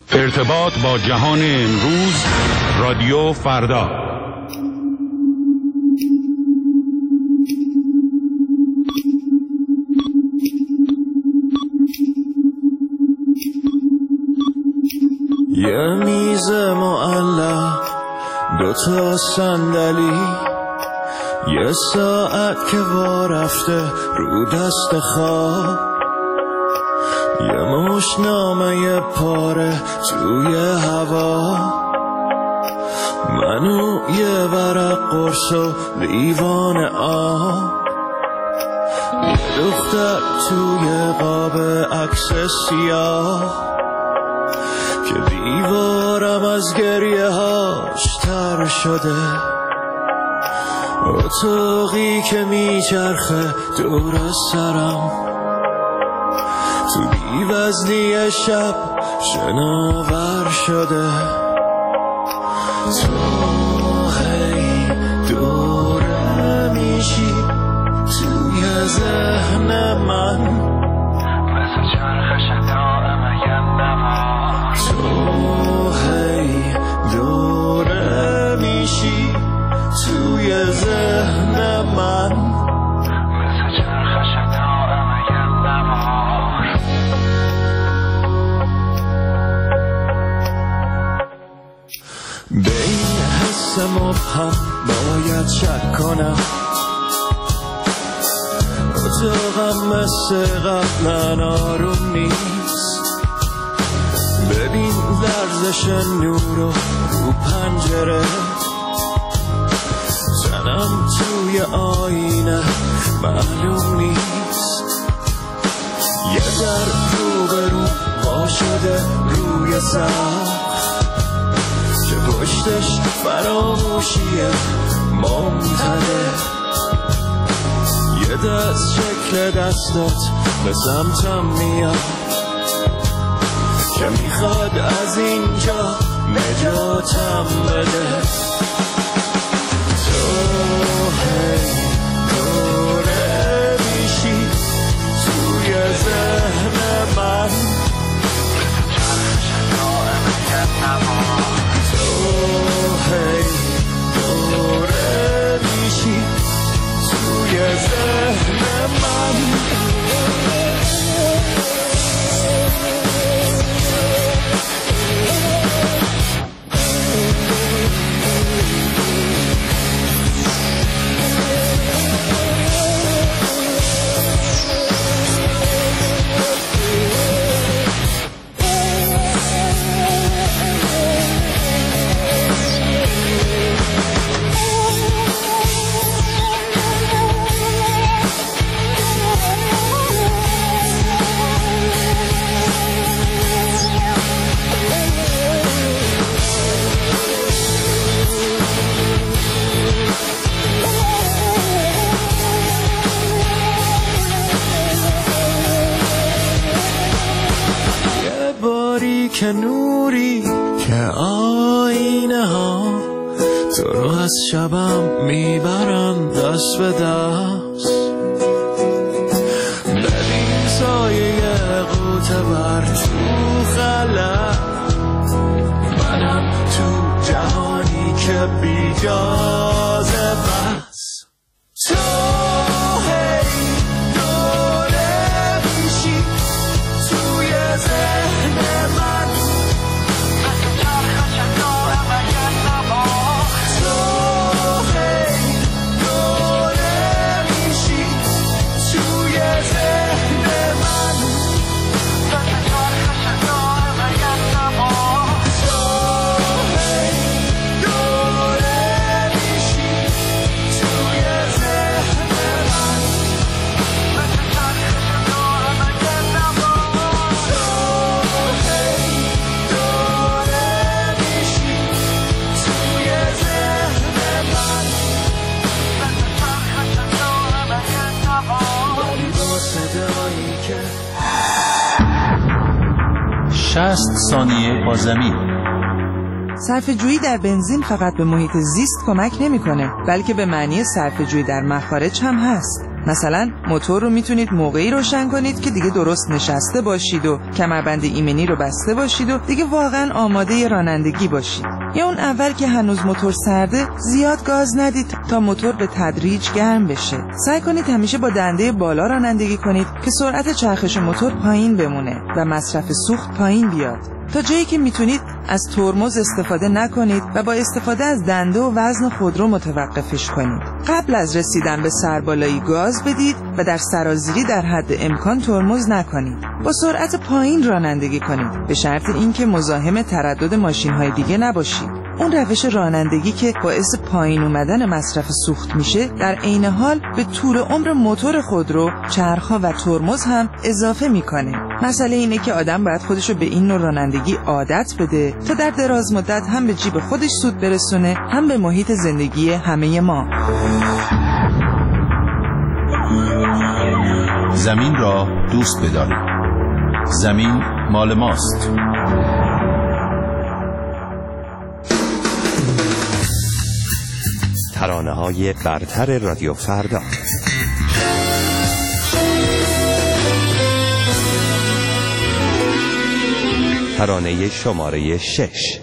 ارتباط با جهان امروز، رادیو فردا. یه میز معلق، دوتا صندلی، یه ساعت که وا رفته رو دست خواب، یه مشتنامه پاره توی هوا، منو یه ورق قرص و لیوان آب، یه دختر توی قاب عکس سیاه که دیوارم از گریه هاش تر شده، اتاقی که میچرخه دور از سرم، تو بی‌وزنی شب شناور شده، تو هی دوره میشی توی ذهن من، مثل چرخ شتائم یه نما، تو هی دوره میشی توی ذهن من، مثل چرخ شتائم یه نما. به این حس مبهم باید شک کنم، اتاقم مثل قبلا آروم نیست، ببین لرزش نور رو پنجره، تنم توی آینه معلوم نیست، یه در رو به رو وا شده روی سقف که پشتش فراموشیه ممتده، یه دست شکل دستات به سمتم میاد که میخواد از اینجا نجاتم بده، تو هی دوره میشی توی ذهن من، تو هی دوره میشی توی ذهن من. که نوری که آینه ها تو رو از شبم میبرن دست به دست، ببین سایه قوطه بر تو خلق، منم تو جهانی که بیجازه بس، تو هی دوره میشی توی ذهن من، ثانیه با زمین. صرفه‌جویی در بنزین فقط به محیط زیست کمک نمی‌کنه، بلکه به معنی صرفه‌جویی در مخارج هم هست. مثلا موتور رو میتونید موقعی روشن کنید که دیگه درست نشسته باشید و کمربند ایمنی رو بسته باشید و دیگه واقعا آماده رانندگی باشید. یا اون اول که هنوز موتور سرده زیاد گاز ندید تا موتور به تدریج گرم بشه. سعی کنید همیشه با دنده بالا رانندگی کنید که سرعت چرخش موتور پایین بمونه و مصرف سوخت پایین بیاد. تا جایی که میتونید از ترمز استفاده نکنید و با استفاده از دنده و وزن خودرو متوقفش کنید. قبل از رسیدن به سربالایی گاز بدید و در سرازیری در حد امکان ترمز نکنید. با سرعت پایین رانندگی کنید به شرط اینکه مزاحم تردد ماشین‌های دیگه نباشید. اون روش رانندگی که باعث پایین اومدن مصرف سوخت میشه در عین حال به طول عمر موتور خودرو، چرخ‌ها و ترمز هم اضافه میکنه. مسئله اینه که آدم باید خودشو به این نوع رانندگی عادت بده تا در دراز مدت هم به جیب خودش سود برسونه هم به محیط زندگی همه ما. زمین را دوست بدارید. زمین مال ماست. ترانه‌های برتر رادیو فردا. ترانه شماره 6.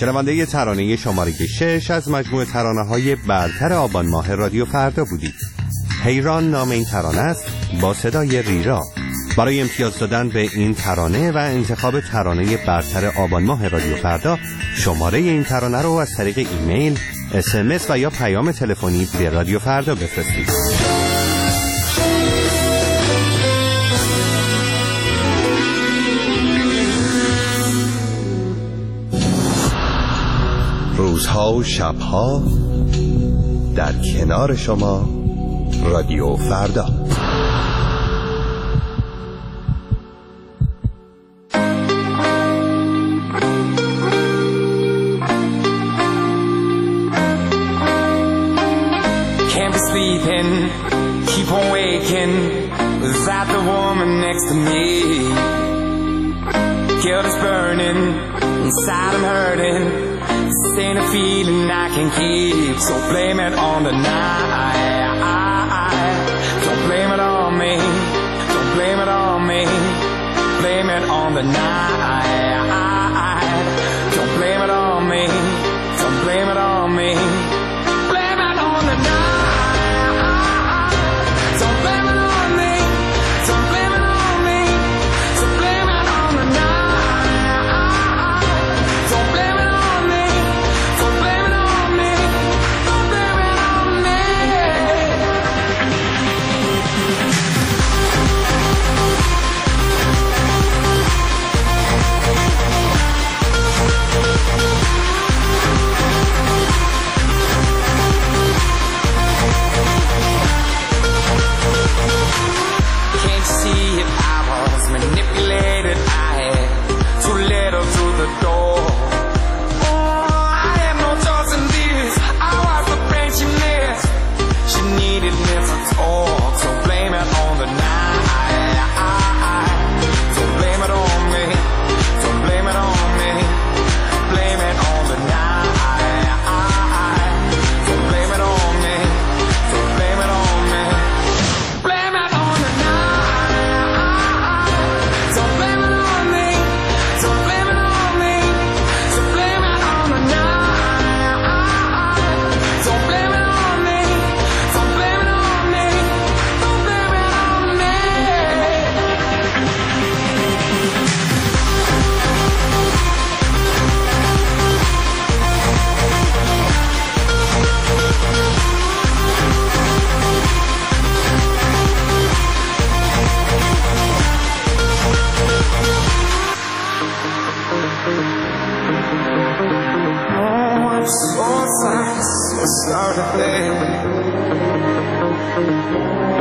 شنونده ترانه شماره 6 از مجموعه ترانه‌های برتر آبان ماه رادیو فردا بودید. حیران نام این ترانه است با صدای ریرا. برای امتیاز دادن به این ترانه و انتخاب ترانه برتر آبان ماه رادیو فردا، شماره این ترانه رو از طریق ایمیل، SMS و یا پیام تلفنی به رادیو فردا بفرستید. روزها و شبها در کنار شما رادیو فردا. Can't be sleeping, keep on waking without the woman next to me. Guilt is burning, inside I'm hurting. This ain't a feeling I can keep, so blame it on the night. Don't blame it on me, don't blame it on me. Blame it on the night. Don't blame it on me, don't blame it on me. Blame it on the night. Don't blame it on me, don't blame it on me. So blame it on the night. Don't blame it on me, don't blame it on me. Don't blame it on me. Can't you see it? I was manipulated. I had too little through the door. Oh, I had no choice in this. I was the pain she missed. She needed me to talk, so blame it on the night. Don't blame it on me, don't blame it on me. Blame it on the night. Don't blame it on me, don't blame it on me. Blame it on the night. Don't blame it on me, don't blame it on me. So blame it on the night. Don't blame it on me, don't blame it on me. Don't blame it on me. Oh, I'm so sorry, so sorry, baby.